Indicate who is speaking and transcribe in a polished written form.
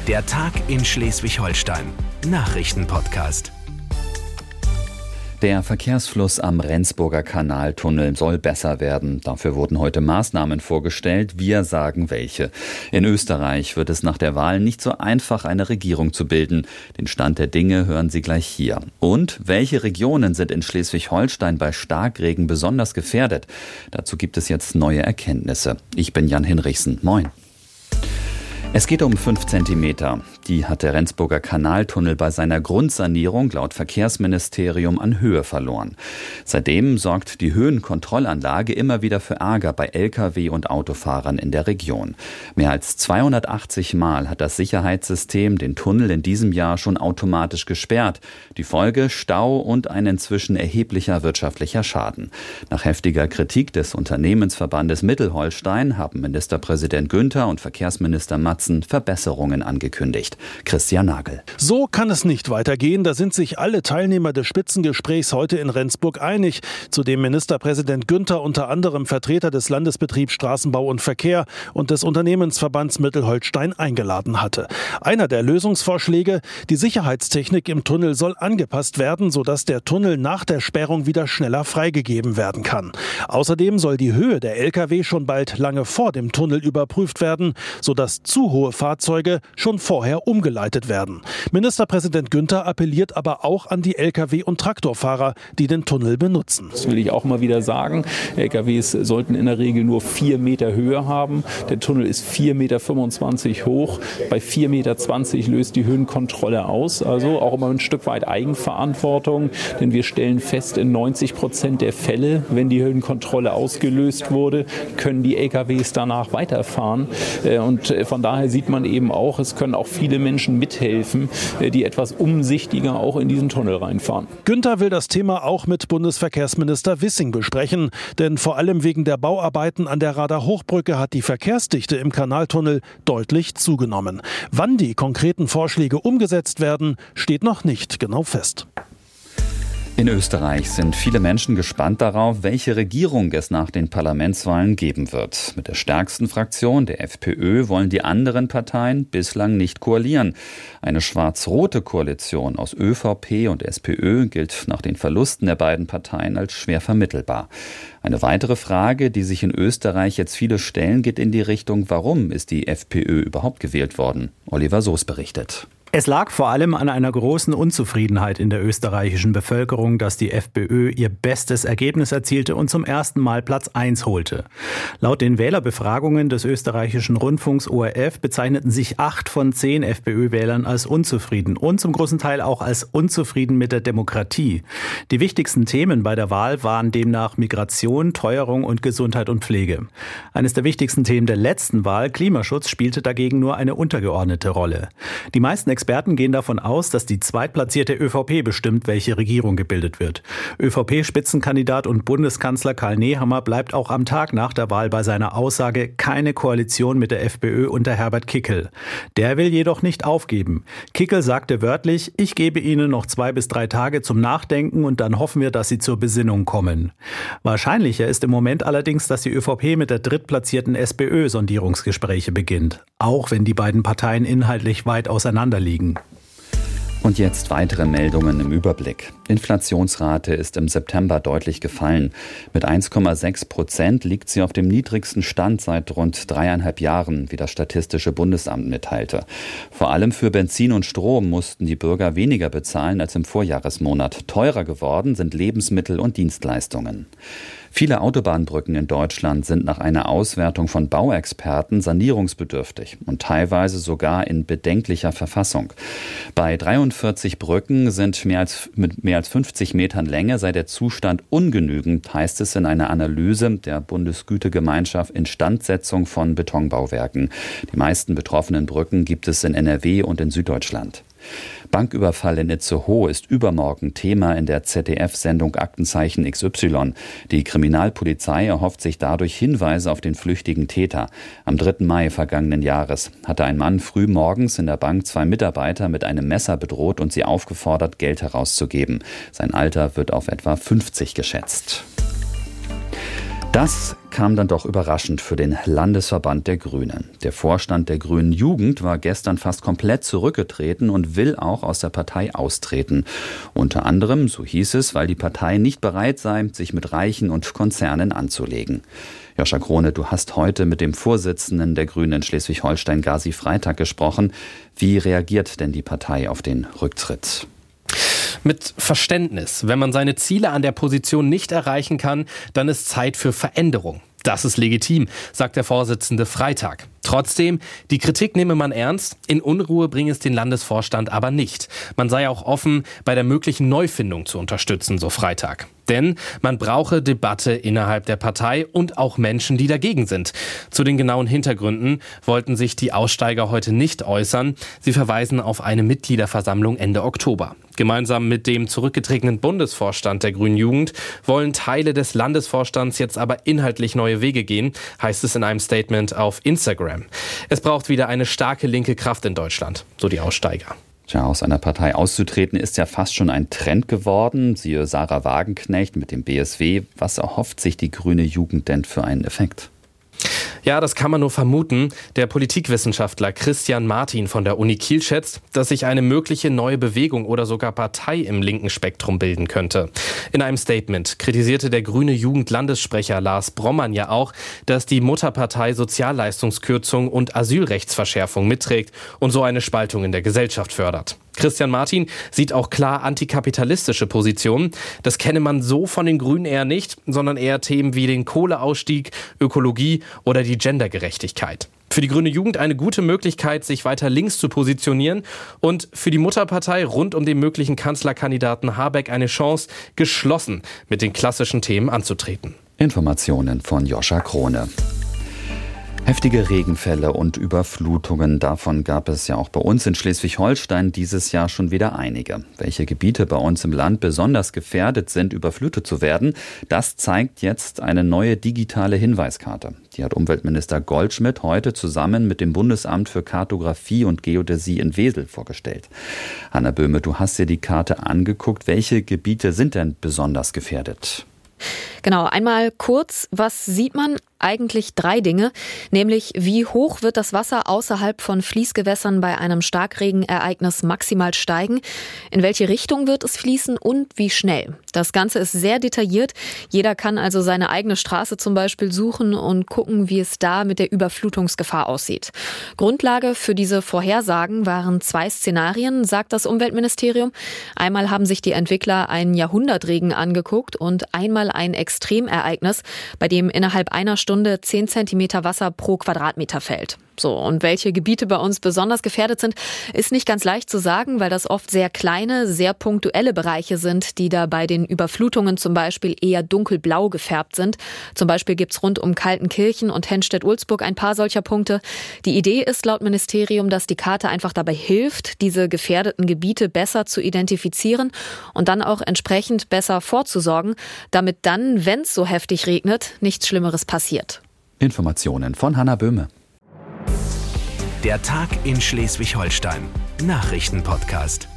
Speaker 1: Der Tag in Schleswig-Holstein. Nachrichtenpodcast.
Speaker 2: Der Verkehrsfluss am Rendsburger Kanaltunnel soll besser werden. Dafür wurden heute Maßnahmen vorgestellt. Wir sagen welche. In Österreich wird es nach der Wahl nicht so einfach, eine Regierung zu bilden. Den Stand der Dinge hören Sie gleich hier. Und welche Regionen sind in Schleswig-Holstein bei Starkregen besonders gefährdet? Dazu gibt es jetzt neue Erkenntnisse. Ich bin Jan Hinrichsen. Moin. Es geht um 5 Zentimeter. Die hat der Rendsburger Kanaltunnel bei seiner Grundsanierung laut Verkehrsministerium an Höhe verloren. Seitdem sorgt die Höhenkontrollanlage immer wieder für Ärger bei Lkw- und Autofahrern in der Region. Mehr als 280 Mal hat das Sicherheitssystem den Tunnel in diesem Jahr schon automatisch gesperrt. Die Folge: Stau und ein inzwischen erheblicher wirtschaftlicher Schaden. Nach heftiger Kritik des Unternehmensverbandes Mittelholstein haben Ministerpräsident Günther und Verkehrsminister Matzen Verbesserungen angekündigt. Christian Nagel.
Speaker 3: So kann es nicht weitergehen. Da sind sich alle Teilnehmer des Spitzengesprächs heute in Rendsburg einig, zu dem Ministerpräsident Günther unter anderem Vertreter des Landesbetriebs Straßenbau und Verkehr und des Unternehmensverbands Mittelholstein eingeladen hatte. Einer der Lösungsvorschläge: die Sicherheitstechnik im Tunnel soll angepasst werden, sodass der Tunnel nach der Sperrung wieder schneller freigegeben werden kann. Außerdem soll die Höhe der Lkw schon bald lange vor dem Tunnel überprüft werden, sodass zu hohe Fahrzeuge schon vorher umgeleitet werden. Ministerpräsident Günther appelliert aber auch an die Lkw- und Traktorfahrer, die den Tunnel benutzen.
Speaker 4: Das will ich auch mal wieder sagen. LKWs sollten in der Regel nur 4 Meter Höhe haben. Der Tunnel ist 4,25 Meter hoch. Bei 4,20 Meter löst die Höhenkontrolle aus. Also auch immer ein Stück weit Eigenverantwortung. Denn wir stellen fest, in 90% der Fälle, wenn die Höhenkontrolle ausgelöst wurde, können die LKWs danach weiterfahren. Und von daher sieht man eben auch, es können auch viele Menschen mithelfen, die etwas umsichtiger auch in diesen Tunnel reinfahren.
Speaker 3: Günther will das Thema auch mit Bundesverkehrsminister Wissing besprechen. Denn vor allem wegen der Bauarbeiten an der Rader-Hochbrücke hat die Verkehrsdichte im Kanaltunnel deutlich zugenommen. Wann die konkreten Vorschläge umgesetzt werden, steht noch nicht genau fest.
Speaker 2: In Österreich sind viele Menschen gespannt darauf, welche Regierung es nach den Parlamentswahlen geben wird. Mit der stärksten Fraktion, der FPÖ, wollen die anderen Parteien bislang nicht koalieren. Eine schwarz-rote Koalition aus ÖVP und SPÖ gilt nach den Verlusten der beiden Parteien als schwer vermittelbar. Eine weitere Frage, die sich in Österreich jetzt viele stellen, geht in die Richtung: Warum ist die FPÖ überhaupt gewählt worden? Oliver Soos berichtet.
Speaker 5: Es lag vor allem an einer großen Unzufriedenheit in der österreichischen Bevölkerung, dass die FPÖ ihr bestes Ergebnis erzielte und zum ersten Mal Platz 1 holte. Laut den Wählerbefragungen des österreichischen Rundfunks ORF bezeichneten sich 8 von 10 FPÖ-Wählern als unzufrieden und zum großen Teil auch als unzufrieden mit der Demokratie. Die wichtigsten Themen bei der Wahl waren demnach Migration, Teuerung und Gesundheit und Pflege. Eines der wichtigsten Themen der letzten Wahl, Klimaschutz, spielte dagegen nur eine untergeordnete Rolle. Die meisten Experten gehen davon aus, dass die zweitplatzierte ÖVP bestimmt, welche Regierung gebildet wird. ÖVP-Spitzenkandidat und Bundeskanzler Karl Nehammer bleibt auch am Tag nach der Wahl bei seiner Aussage: keine Koalition mit der FPÖ unter Herbert Kickl. Der will jedoch nicht aufgeben. Kickl sagte wörtlich: ich gebe Ihnen noch 2 bis 3 Tage zum Nachdenken und dann hoffen wir, dass Sie zur Besinnung kommen. Wahrscheinlicher ist im Moment allerdings, dass die ÖVP mit der drittplatzierten SPÖ Sondierungsgespräche beginnt. Auch wenn die beiden Parteien inhaltlich weit auseinander liegen.
Speaker 2: Und jetzt weitere Meldungen im Überblick. Inflationsrate ist im September deutlich gefallen. Mit 1,6% liegt sie auf dem niedrigsten Stand seit rund 3,5 Jahren, wie das Statistische Bundesamt mitteilte. Vor allem für Benzin und Strom mussten die Bürger weniger bezahlen als im Vorjahresmonat. Teurer geworden sind Lebensmittel und Dienstleistungen. Viele Autobahnbrücken in Deutschland sind nach einer Auswertung von Bauexperten sanierungsbedürftig und teilweise sogar in bedenklicher Verfassung. Bei 43 Brücken mit mehr als 50 Metern Länge sei der Zustand ungenügend, heißt es in einer Analyse der Bundesgütegemeinschaft Instandsetzung von Betonbauwerken. Die meisten betroffenen Brücken gibt es in NRW und in Süddeutschland. Banküberfall in Itzehoe ist übermorgen Thema in der ZDF-Sendung Aktenzeichen XY. Die Kriminalpolizei erhofft sich dadurch Hinweise auf den flüchtigen Täter. Am 3. Mai vergangenen Jahres hatte ein Mann früh morgens in der Bank 2 Mitarbeiter mit einem Messer bedroht und sie aufgefordert, Geld herauszugeben. Sein Alter wird auf etwa 50 geschätzt. Das kam dann doch überraschend für den Landesverband der Grünen. Der Vorstand der Grünen Jugend war gestern fast komplett zurückgetreten und will auch aus der Partei austreten. Unter anderem, so hieß es, weil die Partei nicht bereit sei, sich mit Reichen und Konzernen anzulegen. Joscha Krone, du hast heute mit dem Vorsitzenden der Grünen in Schleswig-Holstein, Gazi Freitag, gesprochen. Wie reagiert denn die Partei auf den Rücktritt?
Speaker 6: Mit Verständnis. Wenn man seine Ziele an der Position nicht erreichen kann, dann ist Zeit für Veränderung. Das ist legitim, sagt der Vorsitzende Freitag. Trotzdem, die Kritik nehme man ernst, in Unruhe bringe es den Landesvorstand aber nicht. Man sei auch offen, bei der möglichen Neufindung zu unterstützen, so Freitag. Denn man brauche Debatte innerhalb der Partei und auch Menschen, die dagegen sind. Zu den genauen Hintergründen wollten sich die Aussteiger heute nicht äußern. Sie verweisen auf eine Mitgliederversammlung Ende Oktober. Gemeinsam mit dem zurückgetretenen Bundesvorstand der Grünen Jugend wollen Teile des Landesvorstands jetzt aber inhaltlich neue Wege gehen, heißt es in einem Statement auf Instagram. Es braucht wieder eine starke linke Kraft in Deutschland, so die Aussteiger.
Speaker 2: Tja, aus einer Partei auszutreten ist ja fast schon ein Trend geworden. Siehe Sarah Wagenknecht mit dem BSW. Was erhofft sich die grüne Jugend denn für einen Effekt?
Speaker 6: Ja, das kann man nur vermuten. Der Politikwissenschaftler Christian Martin von der Uni Kiel schätzt, dass sich eine mögliche neue Bewegung oder sogar Partei im linken Spektrum bilden könnte. In einem Statement kritisierte der grüne Jugendlandessprecher Lars Brommann ja auch, dass die Mutterpartei Sozialleistungskürzung und Asylrechtsverschärfung mitträgt und so eine Spaltung in der Gesellschaft fördert. Christian Martin sieht auch klar antikapitalistische Positionen. Das kenne man so von den Grünen eher nicht, sondern eher Themen wie den Kohleausstieg, Ökologie oder die Gendergerechtigkeit. Für die grüne Jugend eine gute Möglichkeit, sich weiter links zu positionieren und für die Mutterpartei rund um den möglichen Kanzlerkandidaten Habeck eine Chance, geschlossen mit den klassischen Themen anzutreten.
Speaker 2: Informationen von Joscha Krone. Heftige Regenfälle und Überflutungen, davon gab es ja auch bei uns in Schleswig-Holstein dieses Jahr schon wieder einige. Welche Gebiete bei uns im Land besonders gefährdet sind, überflutet zu werden, das zeigt jetzt eine neue digitale Hinweiskarte. Die hat Umweltminister Goldschmidt heute zusammen mit dem Bundesamt für Kartografie und Geodäsie in Wesel vorgestellt. Hanna Böhme, du hast dir die Karte angeguckt. Welche Gebiete sind denn besonders gefährdet?
Speaker 7: Genau, einmal kurz, was sieht man? Eigentlich 3 Dinge, nämlich wie hoch wird das Wasser außerhalb von Fließgewässern bei einem Starkregenereignis maximal steigen, in welche Richtung wird es fließen und wie schnell. Das Ganze ist sehr detailliert, jeder kann also seine eigene Straße zum Beispiel suchen und gucken, wie es da mit der Überflutungsgefahr aussieht. Grundlage für diese Vorhersagen waren 2 Szenarien, sagt das Umweltministerium. Einmal haben sich die Entwickler einen Jahrhundertregen angeguckt und einmal ein Extremereignis, bei dem innerhalb einer Stunde 10 Zentimeter Wasser pro Quadratmeter fällt. So, und welche Gebiete bei uns besonders gefährdet sind, ist nicht ganz leicht zu sagen, weil das oft sehr kleine, sehr punktuelle Bereiche sind, die da bei den Überflutungen zum Beispiel eher dunkelblau gefärbt sind. Zum Beispiel gibt's rund um Kaltenkirchen und Henstedt-Ulzburg ein paar solcher Punkte. Die Idee ist laut Ministerium, dass die Karte einfach dabei hilft, diese gefährdeten Gebiete besser zu identifizieren und dann auch entsprechend besser vorzusorgen, damit dann, wenn es so heftig regnet, nichts Schlimmeres passiert.
Speaker 2: Informationen von Hanna Böhme.
Speaker 1: Der Tag in Schleswig-Holstein. Nachrichtenpodcast.